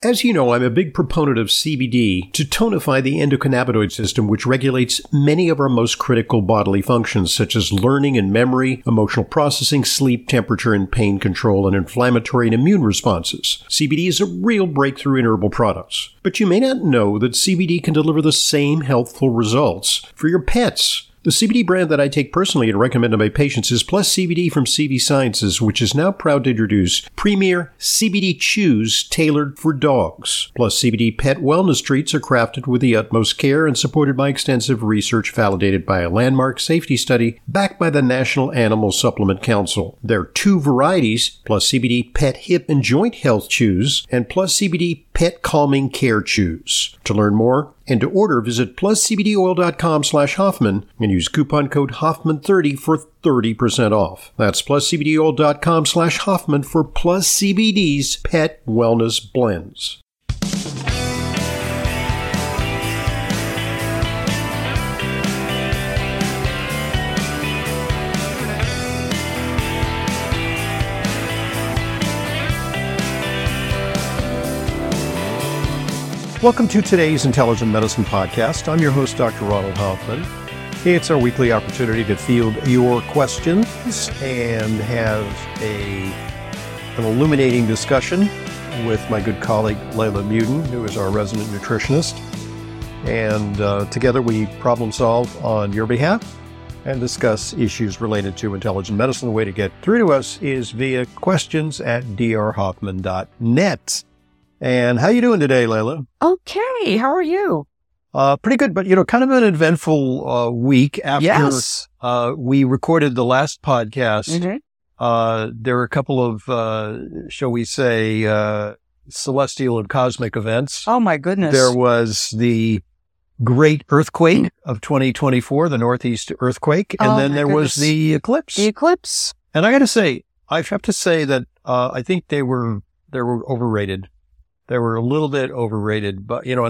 As you know, I'm a big proponent of CBD to tonify the endocannabinoid system, which regulates many of our most critical bodily functions, such as learning and memory, emotional processing, sleep, temperature and pain control, and inflammatory and immune responses. CBD is a real breakthrough in herbal products. But you may not know that CBD can deliver the same healthful results for your pets. The CBD brand that I take personally and recommend to my patients is Plus CBD from CV Sciences, which is now proud to introduce premier CBD chews tailored for dogs. Plus CBD pet wellness treats are crafted with the utmost care and supported by extensive research validated by a landmark safety study backed by the National Animal Supplement Council. There are 2 varieties, Plus CBD Pet Hip and Joint Health Chews and Plus CBD Pet Calming Care Chews. To learn more and to order, visit pluscbdoil.com/Hoffman and use coupon code Hoffman30 for 30% off. That's pluscbdoil.com/Hoffman for Plus CBD's pet wellness blends. Welcome to today's Intelligent Medicine Podcast. I'm your host, Dr. Ronald Hoffman. It's our weekly opportunity to field your questions and have an illuminating discussion with my good colleague, Layla Muden, who is our resident nutritionist. And together we problem solve on your behalf and discuss issues related to intelligent medicine. The way to get through to us is via questions@drhoffman.net. And how you doing today, Layla? Okay. How are you? Pretty good, but, kind of an eventful week after we recorded the last podcast. Mm-hmm. There were a couple of, shall we say, celestial and cosmic events. Oh, my goodness. There was the great earthquake of 2024, the Northeast earthquake, and then there was the eclipse. The eclipse. And I have to say that I think they were overrated. They were a little bit overrated, but, did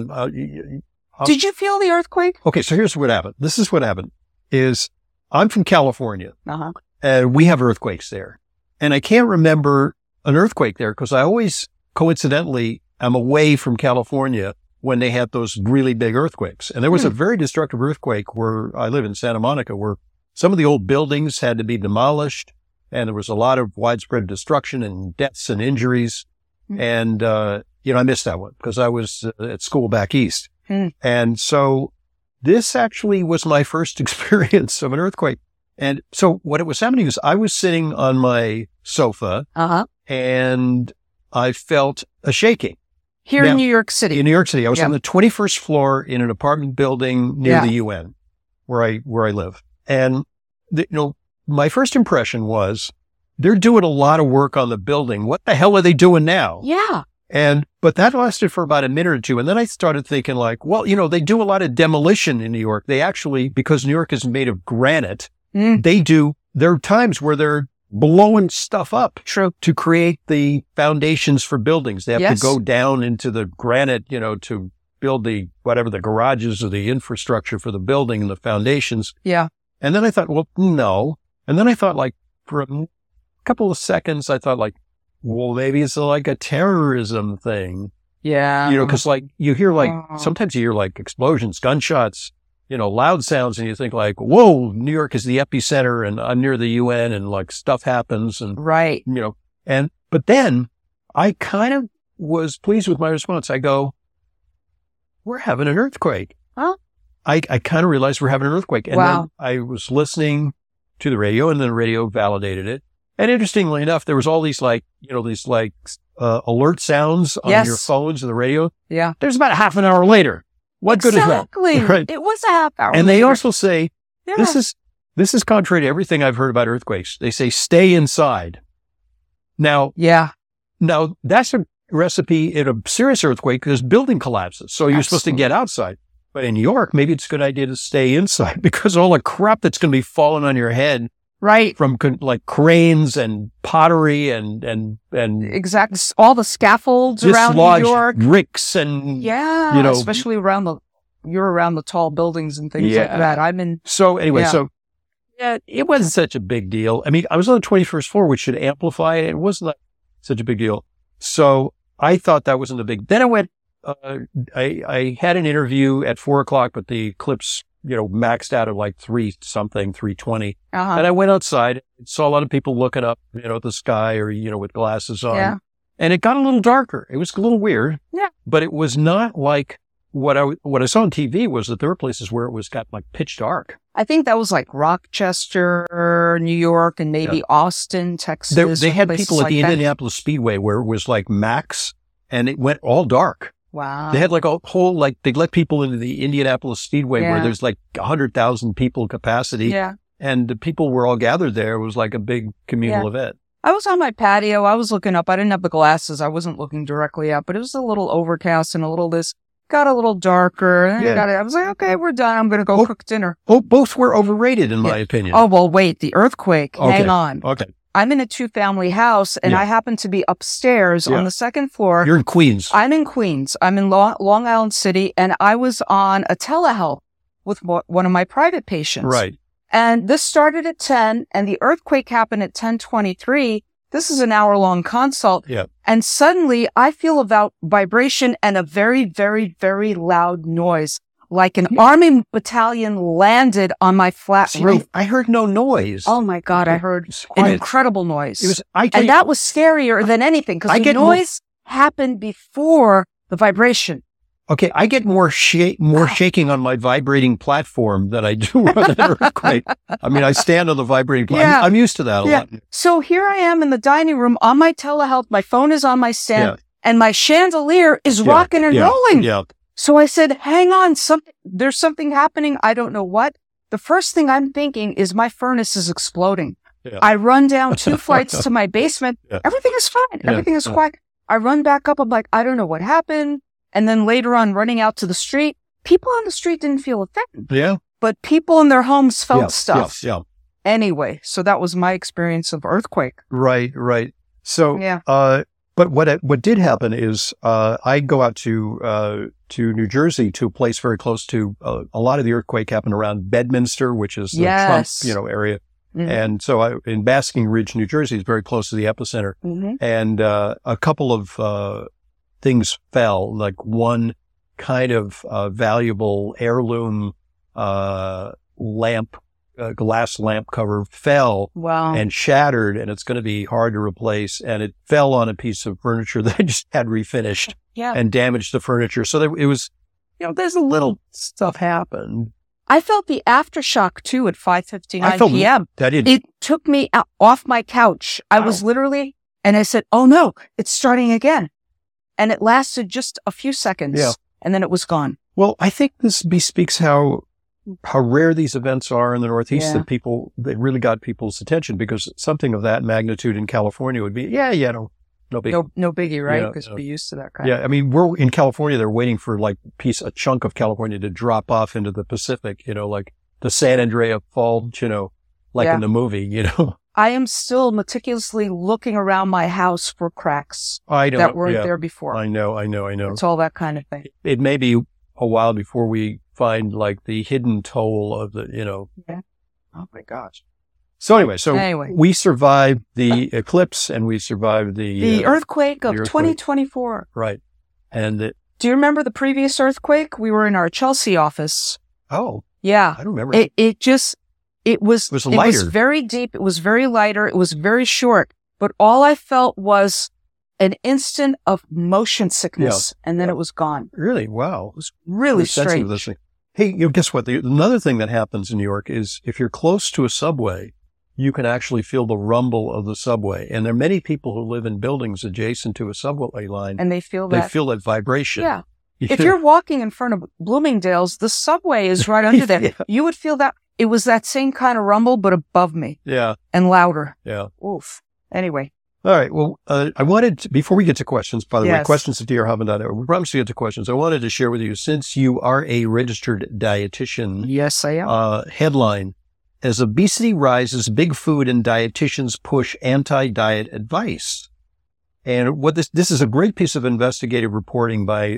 you feel the earthquake? Okay, so here's what happened. This is what happened, is I'm from California, Uh-huh. and we have earthquakes there. And I can't remember an earthquake there because I always, coincidentally, am away from California when they had those really big earthquakes. And there was a very destructive earthquake where I live in Santa Monica, where some of the old buildings had to be demolished, and there was a lot of widespread destruction and deaths and injuries. And, I missed that one because I was at school back east. And so this actually was my first experience of an earthquake. And so what was happening is I was sitting on my sofa and I felt a shaking. Here in New York City. In New York City. I was on the 21st floor in an apartment building near the UN where I live. And, my first impression was they're doing a lot of work on the building. What the hell are they doing now? Yeah. But that lasted for about a minute or two. And then I started thinking they do a lot of demolition in New York. They actually, because New York is made of granite, there are times where they're blowing stuff up to create the foundations for buildings. They have to go down into the granite, to build the garages or the infrastructure for the building and the foundations. Yeah. And then I thought, well, no. And then I thought for a couple of seconds, I thought well, maybe it's like a terrorism thing. Yeah. Because you hear sometimes you hear explosions, gunshots, loud sounds, and you think whoa, New York is the epicenter and I'm near the UN and stuff happens and, right. But then I kind of was pleased with my response. I go, we're having an earthquake. Huh? I kind of realized we're having an earthquake. And wow. Then I was listening to the radio and then the radio validated it. And interestingly enough, there was all these alert sounds on your phones and the radio. Yeah. There's about a half an hour later. What good is that? Exactly. Right. It was a half hour. And they also say, this is contrary to everything I've heard about earthquakes. They say, stay inside. Now, that's a recipe in a serious earthquake because building collapses. So you're supposed to get outside. But in New York, maybe it's a good idea to stay inside because all the crap that's going to be falling on your head. Right. From cranes and pottery and exactly all the scaffolds around New York, bricks and especially around the tall buildings and things like that. So anyway, it wasn't such a big deal. I mean, I was on the 21st floor, which should amplify it. It wasn't such a big deal. So I thought that wasn't a big, then I went, I had an interview at 4:00, but the eclipse, maxed out at like 320. And I went outside, saw a lot of people looking up, at the sky or, with glasses on. Yeah. And it got a little darker. It was a little weird. Yeah. But it was not like what I saw on TV was that there were places where it got like pitch dark. I think that was like Rochester, New York, and maybe Austin, Texas. They had places people at like the that. Indianapolis Speedway where it was like max and it went all dark. Wow. They had like a whole, they'd let people into the Indianapolis Speedway where Yeah. there's like 100,000 people capacity. Yeah. And the people were all gathered there. It was like a big communal event. I was on my patio. I was looking up. I didn't have the glasses. I wasn't looking directly up, but it was a little overcast and a little this. Got a little darker. And Yeah. I was like, okay, we're done. I'm going to go cook dinner. Oh, both were overrated in my opinion. Oh, well, wait. The earthquake. Okay. Hang on. Okay. I'm in a 2-family house, and Yeah. I happen to be upstairs Yeah. on the second floor. You're in Queens. I'm in Queens. I'm in Long Island City, and I was on a telehealth with one of my private patients. Right. And this started at 10, and the earthquake happened at 10:23. This is an hour-long consult. Yeah. And suddenly, I feel about vibration and a very, very, very loud noise, like an army battalion landed on my flat See, roof. I heard no noise. Oh my God, I heard It's an quiet. incredible noise. It was, I tell And you, that was scarier than anything because I the get more- noise happened before the vibration. okay, I get more shaking on my vibrating platform than I do on an earthquake. I mean, I stand on the vibrating platform. Yeah. I'm used to that a Yeah. lot. So here I am in the dining room on my telehealth. My phone is on my stand and my chandelier is rocking and rolling. Yeah. So I said, hang on, there's something happening. I don't know what. The first thing I'm thinking is my furnace is exploding. Yeah. I run down 2 flights to my basement. Yeah. Everything is fine. Yeah. Everything is Yeah. quiet. I run back up. I'm like, I don't know what happened. And then later on, running out to the street, people on the street didn't feel a thing, Yeah. but people in their homes felt Yeah. stuff. Yeah. Anyway, so that was my experience of earthquake. Right. Right. So, Yeah. but what did happen is, I go out to New Jersey to a place very close to, a lot of the earthquake happened around Bedminster, which is the Yes. Trump, area. Mhm. And so in Basking Ridge, New Jersey is very close to the epicenter. Mm-hmm. And, a couple of, things fell, like one kind of, valuable heirloom, glass lamp cover fell Wow. and shattered, and it's going to be hard to replace. And it fell on a piece of furniture that I just had refinished Yeah. and damaged the furniture. So it was, there's a little stuff happened. I felt the aftershock too at 5:59 I felt p.m. that It took me off my couch. I was literally, and I said, oh no, it's starting again. And it lasted just a few seconds. Yeah. And then it was gone. Well, I think this bespeaks how rare these events are in the Northeast, Yeah. that they really got people's attention, because something of that magnitude in California would be, no big. No biggie, right? Yeah, Because yeah. we're used to that kind Yeah. I mean, we're in California, they're waiting for like a chunk of California to drop off into the Pacific, like the San Andreas Fault, like Yeah. in the movie, I am still meticulously looking around my house for cracks I know that weren't there before. I know. It's all that kind of thing. It may be a while before we find like the hidden toll of the, Yeah. Oh my gosh. So anyway, we survived the eclipse and we survived the earthquake of earthquake. 2024. Right. And Do you remember the previous earthquake? We were in our Chelsea office. Yeah. I don't remember. It was lighter. very deep. It was very lighter. It was very short. But all I felt was an instant of motion sickness, and then it was gone. Really? Wow. It was really sensitive, this strange. thing. Hey, guess what? Another thing that happens in New York is if you're close to a subway, you can actually feel the rumble of the subway. And there are many people who live in buildings adjacent to a subway line. And they feel they feel that vibration. Yeah. If you're walking in front of Bloomingdale's, the subway is right under there. Yeah. You would feel that. It was that same kind of rumble, but above me. Yeah. And louder. Yeah. Oof. Anyway. All right. Well, I wanted to, before we get to questions, by the way, Yes. questions at drhavan.net. We promised to get to questions. I wanted to share with you, since you are a registered dietitian, Yes, I am. headline, as obesity rises, big food and dietitians push anti-diet advice. And what this is a great piece of investigative reporting by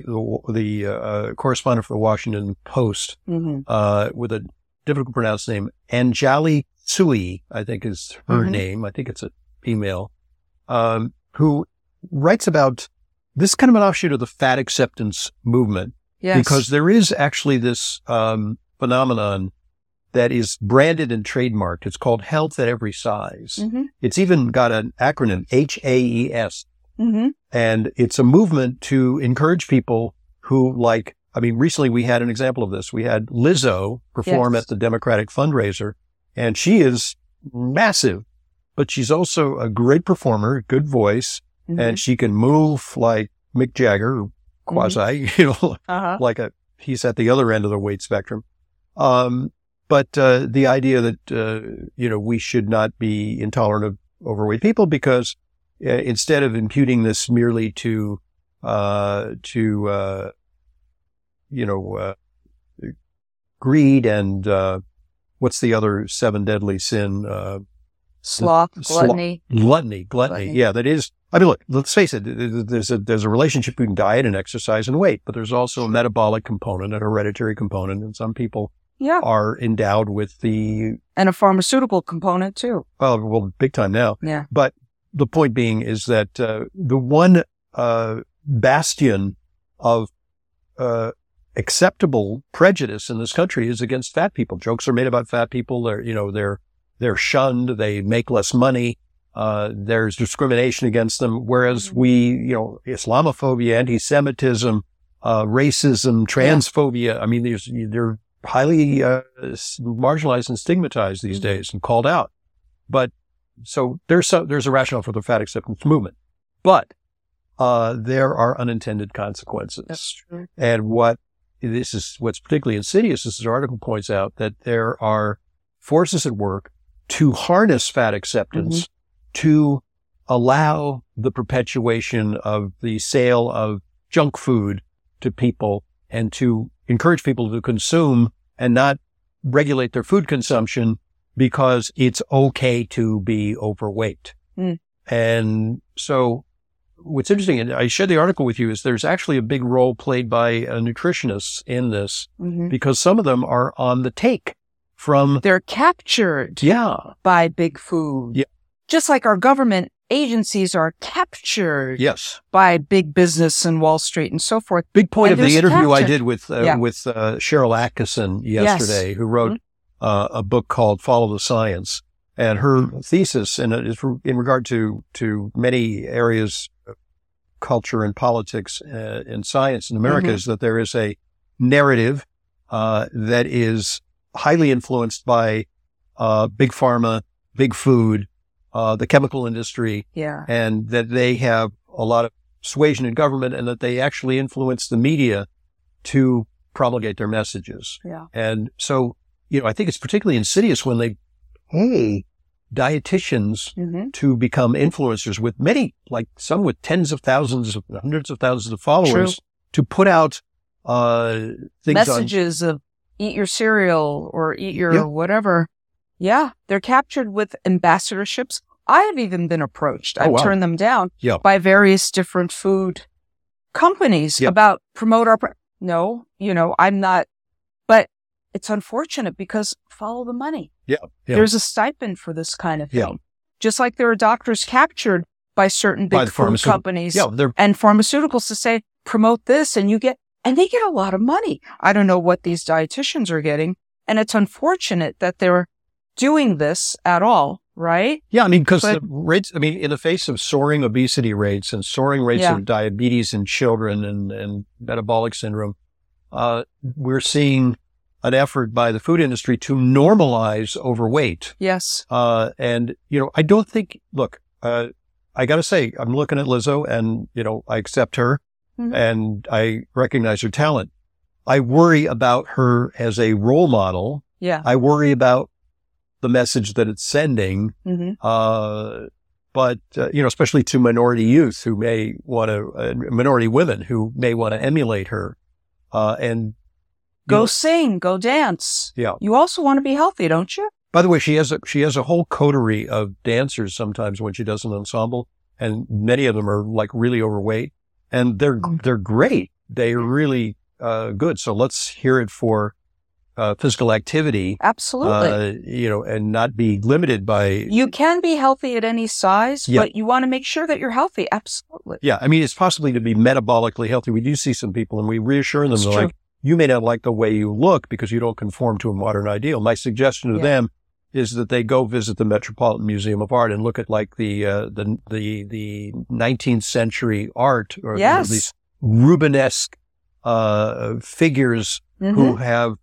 the correspondent for the Washington Post, Mm-hmm. with a difficult to pronounce name, Anjali Tsui, I think is her Mhm. name. I think it's a female, who writes about this is kind of an offshoot of the fat acceptance movement. Yes. Because there is actually this phenomenon that is branded and trademarked. It's called health at every size. Mm-hmm. It's even got an acronym, HAES. Mm-hmm. And it's a movement to encourage people who recently we had an example of this. We had Lizzo perform at the Democratic fundraiser, and she is massive, but she's also a great performer, good voice, and she can move like Mick Jagger, quasi, he's at the other end of the weight spectrum. But the idea that, we should not be intolerant of overweight people because instead of imputing this merely to greed and, what's the other 7 deadly sin? Sloth, gluttony. Gluttony. Yeah, that is. I mean, look, let's face it. There's a relationship between diet and exercise and weight, but there's also a metabolic component, a hereditary component, and some people are endowed with and a pharmaceutical component too. Well, big time now. Yeah. But the point being is that the one bastion of acceptable prejudice in this country is against fat people. Jokes are made about fat people. They're shunned. They make less money. There's discrimination against them. Whereas Islamophobia, anti-Semitism, racism, transphobia. I mean, they're highly marginalized and stigmatized these days and called out. But so there's a rationale for the fat acceptance movement, but there are unintended consequences. That's true. And what's particularly insidious, as this article points out, that there are forces at work to harness fat acceptance to allow the perpetuation of the sale of junk food to people and to encourage people to consume and not regulate their food consumption because it's okay to be overweight. And so what's interesting, and I shared the article with you, is there's actually a big role played by nutritionists in this because some of them are on the take from... They're captured by big food. Yeah. Just like our government agencies are captured by big business and Wall Street and so forth. Big point of the interview I did with Cheryl Atkinson yesterday, who wrote a book called Follow the Science. And her thesis, and it is in regard to many areas of culture and politics and science in America, is that there is a narrative that is highly influenced by big pharma, big food, the chemical industry, and that they have a lot of persuasion in government and that they actually influence the media to promulgate their messages. Yeah. And so, I think it's particularly insidious when they pay dietitians to become influencers with many, like some with tens of thousands, hundreds of thousands of followers to put out things messages of eat your cereal or eat your whatever. Yeah, they're captured with ambassadorships. I have even been approached. I've turned them down by various different food companies about promote our... No, I'm not. But it's unfortunate because follow the money. Yeah. There's a stipend for this kind of thing. Yeah. Just like there are doctors captured by certain big food companies and pharmaceuticals to say, promote this and they get a lot of money. I don't know what these dietitians are getting. And it's unfortunate that they're doing this at all, right? Yeah, because the rates, in the face of soaring obesity rates and soaring rates of diabetes in children and metabolic syndrome, we're seeing an effort by the food industry to normalize overweight. Yes. And, I don't think, I got to say, I'm looking at Lizzo and, I accept her and I recognize her talent. I worry about her as a role model. Yeah. I worry about the message that it's sending. But, especially to minority youth who may want to, minority women who may want to emulate her, and go sing, go dance. Yeah. You also want to be healthy, don't you? By the way, she has a whole coterie of dancers sometimes when she does an ensemble, and many of them are like really overweight, and they're great. They're really good. So let's hear it for physical activity. Absolutely. And not be limited by. You can be healthy at any size, but you want to make sure that you're healthy. Absolutely. Yeah. I mean, it's possibly to be metabolically healthy. We do see some people and we reassure them, like, you may not like the way you look because you don't conform to a modern ideal. My suggestion to them is that they go visit the Metropolitan Museum of Art and look at like the 19th century art or these Rubenesque figures who have,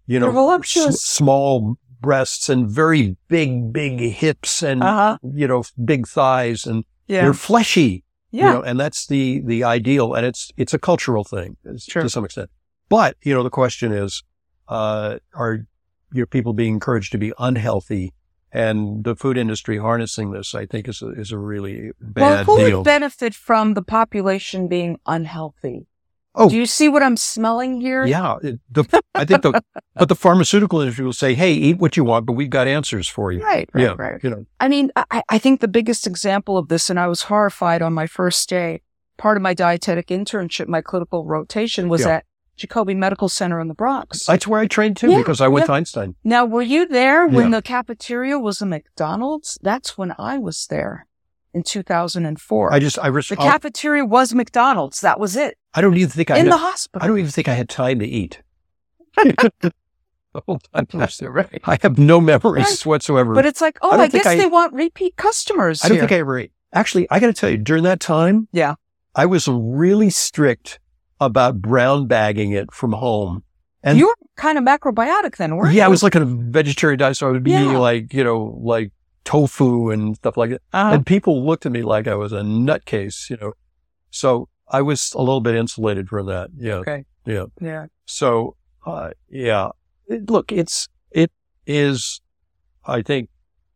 small breasts and very big hips and, big thighs and they're fleshy, and that's the ideal. And it's a cultural thing to some extent. But, the question is, are people being encouraged to be unhealthy? And the food industry harnessing this, I think, is a really bad deal. Well, who would benefit from the population being unhealthy? Oh, do you see what I'm smelling here? Yeah, I think but the pharmaceutical industry will say, "Hey, eat what you want, but we've got answers for you." Right. I mean, I think the biggest example of this, and I was horrified on my first day. Part of my dietetic internship, my clinical rotation, was at Jacobi Medical Center in the Bronx. That's where I trained too, because I went to Einstein. Now, were you there when the cafeteria was a McDonald's? That's when I was there in 2004. The cafeteria was McDonald's. That was it. I don't even think the hospital. I don't even think I had time to eat. The whole time I was there, right? I have no memories whatsoever. But it's like, I guess they want repeat customers. I don't think I ever ate. Actually, I got to tell you, during that time, I was really strict about brown bagging it from home. And you were kind of macrobiotic then, weren't you? Yeah, I was like on a vegetarian diet, so I would be eating like tofu and stuff like that. And people looked at me like I was a nutcase, So I was a little bit insulated from that. Yeah. Okay. Yeah. Yeah. So, look, it is, I think,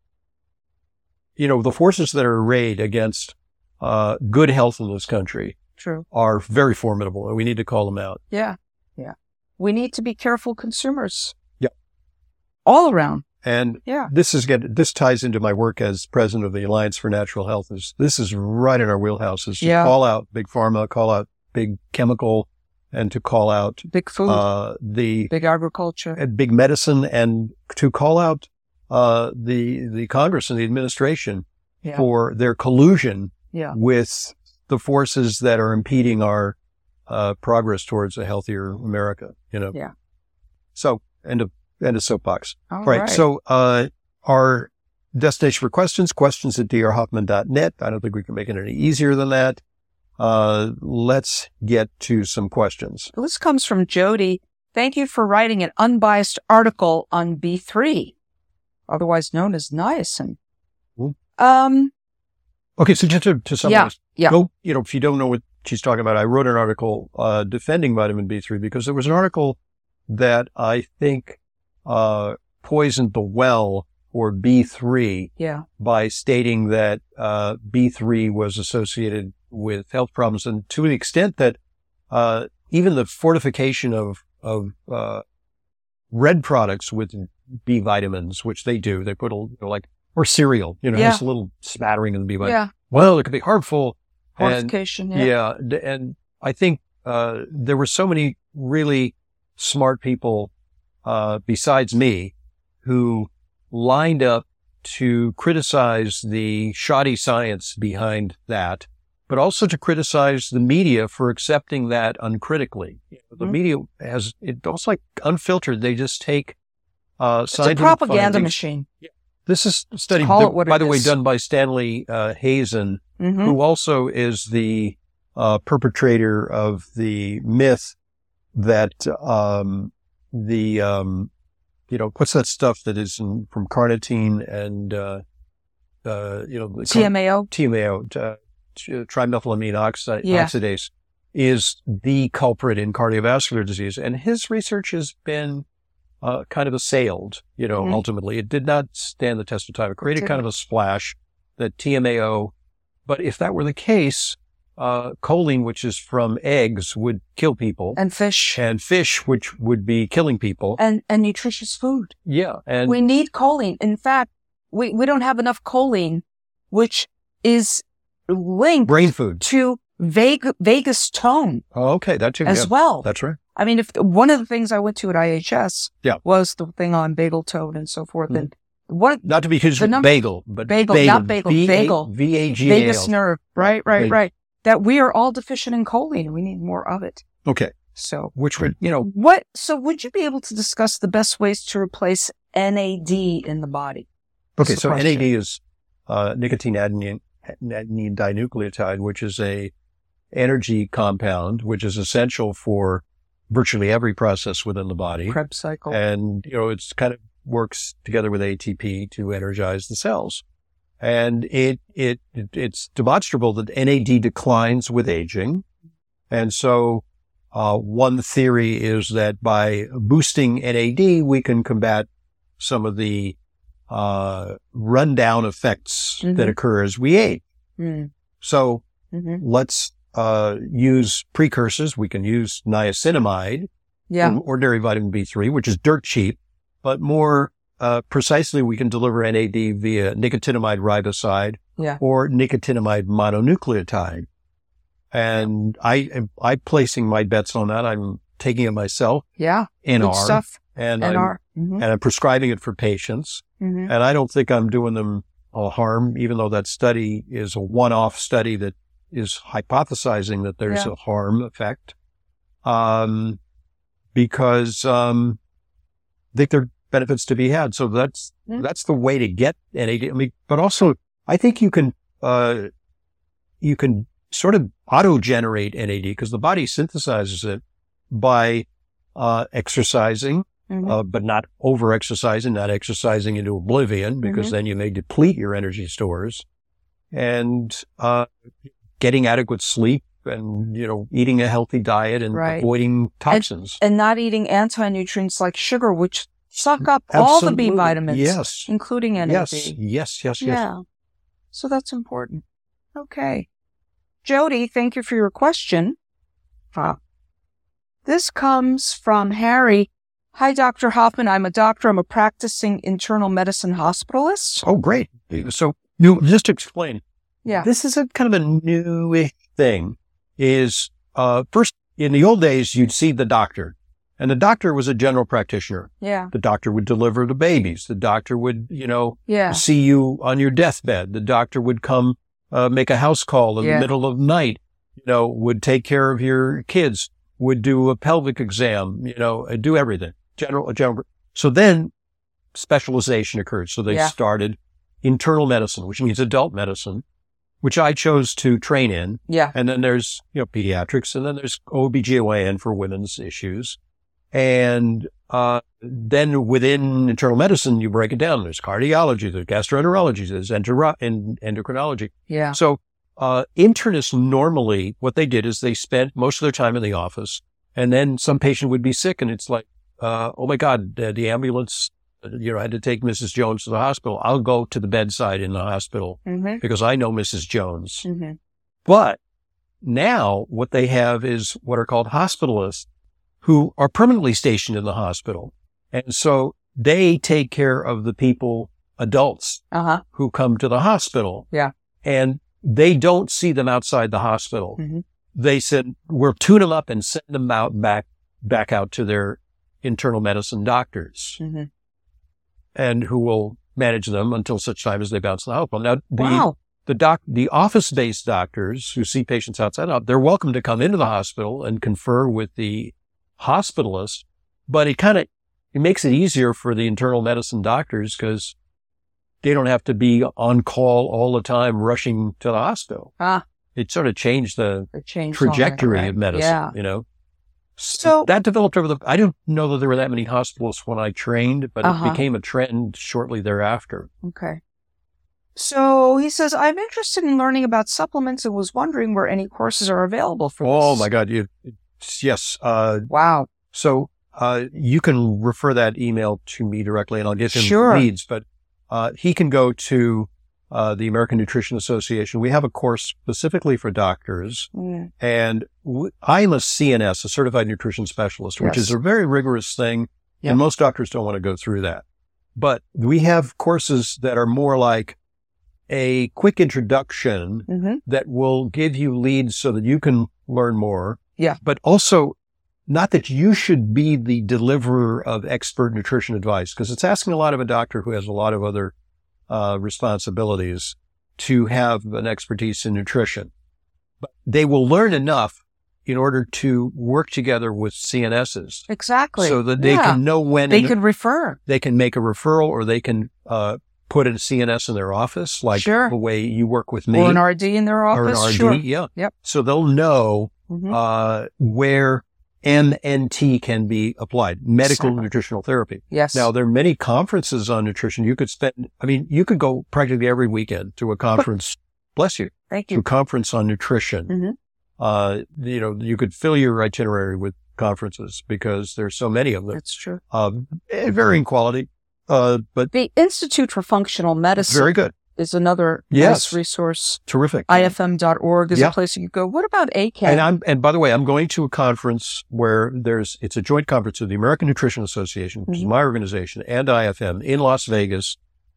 the forces that are arrayed against good health in this country are very formidable, and we need to call them out. Yeah. Yeah. We need to be careful consumers. Yeah. All around. And this ties into my work as president of the Alliance for Natural Health. This is right in our wheelhouse, is to call out big pharma, call out big chemical, and to call out big food, big agriculture, and big medicine, and to call out the Congress and the administration for their collusion with the forces that are impeding our progress towards a healthier America. Yeah. So end of soapbox. All right. So our destination for questions at drhoffman.net. I don't think we can make it any easier than that. Let's get to some questions. This comes from Jody. Thank you for writing an unbiased article on B3, otherwise known as niacin. Okay, so just to summarize, go, if you don't know what she's talking about, I wrote an article defending vitamin B3 because there was an article that I think poisoned the well for B3 by stating that B3 was associated with health problems, and to the extent that even the fortification of red products with B vitamins, which they do, they put or cereal, just a little smattering of the B vitamins. Yeah. Well, it could be harmful. Fortification. And I think there were so many really smart people besides me who lined up to criticize the shoddy science behind that, but also to criticize the media for accepting that uncritically. The media it's almost like unfiltered. They just take it's a propaganda machine. Yeah. This is a study, by the way, done by Stanley Hazen, who also is the perpetrator of the myth that what's that stuff that is from carnitine and TMAO, trimethylamine oxidase, is the culprit in cardiovascular disease, and his research has been kind of assailed. Ultimately, it did not stand the test of time. It created kind of a splash that TMAO, but if that were the case, choline, which is from eggs, would kill people. And fish, which would be killing people. And nutritious food. Yeah. And we need choline. In fact, we don't have enough choline, which is linked brain food to vagus tone. Oh, okay. That too. As well. That's right. I mean, if one of the things I went to at IHS was the thing on vagal tone and so forth. And what, not to be confused with bagel, but vagal, not bagel, vagal. V-A-G-A-L. Vagus nerve. Right. That we are all deficient in choline. We need more of it. Okay. So, which would, so would you be able to discuss the best ways to replace NAD in the body? Okay. So NAD is, nicotine adenine dinucleotide, which is a energy compound, which is essential for virtually every process within the body. Krebs cycle. And, it's kind of works together with ATP to energize the cells. And it's demonstrable that NAD declines with aging. And so, one theory is that by boosting NAD, we can combat some of the, rundown effects that occur as we age. So let's, use precursors. We can use niacinamide, ordinary vitamin B3, which is dirt cheap, but more precisely, we can deliver NAD via nicotinamide riboside or nicotinamide mononucleotide. And I'm placing my bets on that. I'm taking it myself. Yeah. NR. Stuff. And I'm prescribing it for patients. And I don't think I'm doing them harm, even though that study is a one-off study that is hypothesizing that there's a harm effect. Because, I think there are benefits to be had. So that's the way to get NAD. I mean, but also I think you can sort of auto-generate NAD because the body synthesizes it by, exercising, but not over-exercising, not exercising into oblivion because then you may deplete your energy stores and, getting adequate sleep and, eating a healthy diet and avoiding toxins. And not eating anti-nutrients like sugar, which suck up all the B vitamins, including NAD. Yes. Yeah. So that's important. Okay. Jody, thank you for your question. This comes from Harry. Hi, Dr. Hoffman. I'm a doctor. I'm a practicing internal medicine hospitalist. Oh, great. So just to explain. Yeah. This is a kind of a newish thing is, first in the old days, you'd see the doctor and the doctor was a general practitioner. Yeah. The doctor would deliver the babies. The doctor would, see you on your deathbed. The doctor would come, make a house call in the middle of the night, would take care of your kids, would do a pelvic exam, do everything. General. So then specialization occurred. So they started internal medicine, which means adult medicine, which I chose to train in. Yeah. And then there's, pediatrics, and then there's OBGYN for women's issues. And, then within internal medicine, you break it down. There's cardiology, there's gastroenterology, there's endocrinology. Yeah. So, internists normally, what they did is they spent most of their time in the office, and then some patient would be sick, and it's like, oh my God, the ambulance, I had to take Mrs. Jones to the hospital. I'll go to the bedside in the hospital because I know Mrs. Jones. But now what they have is what are called hospitalists who are permanently stationed in the hospital. And so they take care of the people, adults who come to the hospital. Yeah. And they don't see them outside the hospital. They said, we'll tune them up and send them out back out to their internal medicine doctors. And who will manage them until such time as they bounce the hospital. Now, the office-based doctors who see patients outside, they're welcome to come into the hospital and confer with the hospitalist, but it makes it easier for the internal medicine doctors because they don't have to be on call all the time rushing to the hospital. It sort of changed the trajectory of medicine, So that developed I don't know that there were that many hospitalists when I trained, but it became a trend shortly thereafter. Okay. So he says, I'm interested in learning about supplements and was wondering where any courses are available for this. Oh my God. Yes. Wow. So, you can refer that email to me directly and I'll get him leads, but, he can go to, the American Nutrition Association. We have a course specifically for doctors and I'm a CNS, a certified nutrition specialist, which is a very rigorous thing. And most doctors don't want to go through that, but we have courses that are more like a quick introduction that will give you leads so that you can learn more. Yeah. But also not that you should be the deliverer of expert nutrition advice, because it's asking a lot of a doctor who has a lot of other responsibilities to have an expertise in nutrition. But they will learn enough in order to work together with CNSs. Exactly. So that they can know when they can refer. They can make a referral, or they can put a CNS in their office, like the way you work with me. Or an RD in their office. Or an RD, sure. yeah. Yep. So they'll know where MNT can be applied, medical nutritional therapy. Yes. Now, there are many conferences on nutrition. You could you could go practically every weekend to a conference. Bless you. Thank you. To a conference on nutrition. You could fill your itinerary with conferences because there's so many of them. That's true. Varying quality. But the Institute for Functional Medicine. Very good. Is another nice resource. Terrific. IFM.org is a place you can go. What about ACAN? And by the way, I'm going to a conference where it's a joint conference of the American Nutrition Association, which is my organization, and IFM in Las Vegas,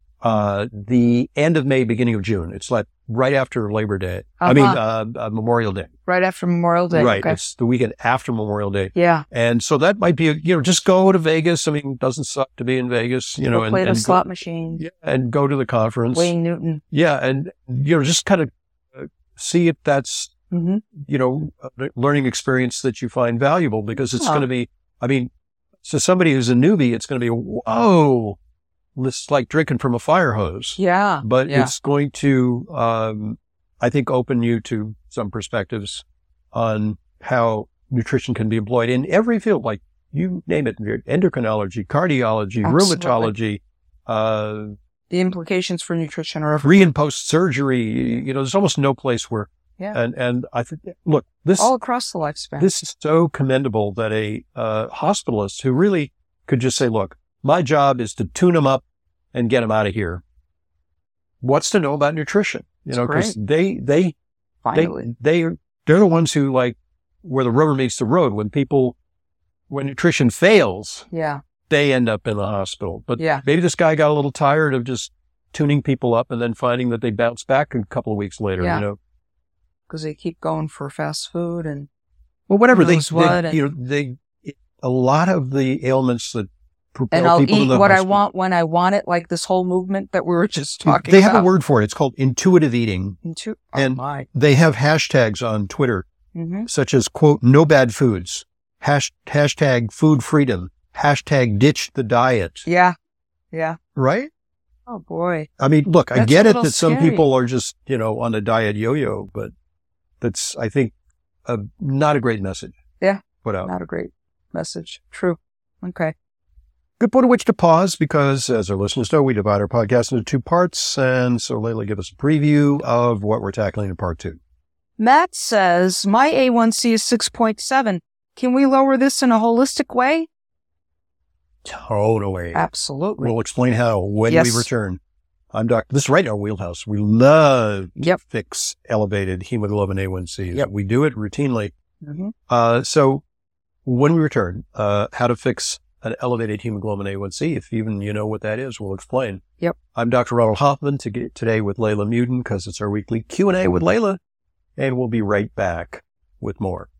the end of May, beginning of June. It's like right after Labor Day. Memorial Day. Right after Memorial Day. Right. Okay. It's the weekend after Memorial Day. Yeah. And so that might be, just go to Vegas. I mean, it doesn't suck to be in Vegas, and play the slot machine. Yeah. And go to the conference. Wayne Newton. Yeah. And, just kind of see if that's, a learning experience that you find valuable, because it's going to be, so somebody who's a newbie, it's going to be, whoa. It's like drinking from a fire hose. Yeah. But it's going to, I think, open you to some perspectives on how nutrition can be employed in every field, like you name it, endocrinology, cardiology, rheumatology. The implications for nutrition are pre and post surgery. There's almost no place where. Yeah. And I think, look, this all across the lifespan. This is so commendable that a hospitalist who really could just say, look, my job is to tune them up and get them out of here. What's to know about nutrition? Because they're the ones who, like, where the rubber meets the road. When nutrition fails, they end up in the hospital. But maybe this guy got a little tired of just tuning people up and then finding that they bounce back a couple of weeks later. Because they keep going for fast food and whatever a lot of the ailments that. And I'll eat what I want when I want it, like this whole movement that we were just talking about. They have a word for it. It's called intuitive eating. They have hashtags on Twitter, such as, quote, no bad foods, hashtag food freedom, hashtag ditch the diet. Yeah. Yeah. Right? Oh, boy. I mean, look, I get it that some people are just, on a diet yo-yo, but that's, I think, not a great message. Yeah. Put out. Not a great message. True. Okay. Good point at which to pause, because as our listeners know, we divide our podcast into two parts. And so Layla, give us a preview of what we're tackling in part 2. Matt says, my A1C is 6.7. Can we lower this in a holistic way? Totally. Absolutely. We'll explain how when we return. I'm Dr. This is right in our wheelhouse. We love to fix elevated hemoglobin A1C. Yep. We do it routinely. So when we return, how to fix an elevated hemoglobin A1C. If even you know what that is, we'll explain. Yep. I'm Dr. Ronald Hoffman today with Layla Muden, because it's our weekly Q&A with Layla, and we'll be right back with more.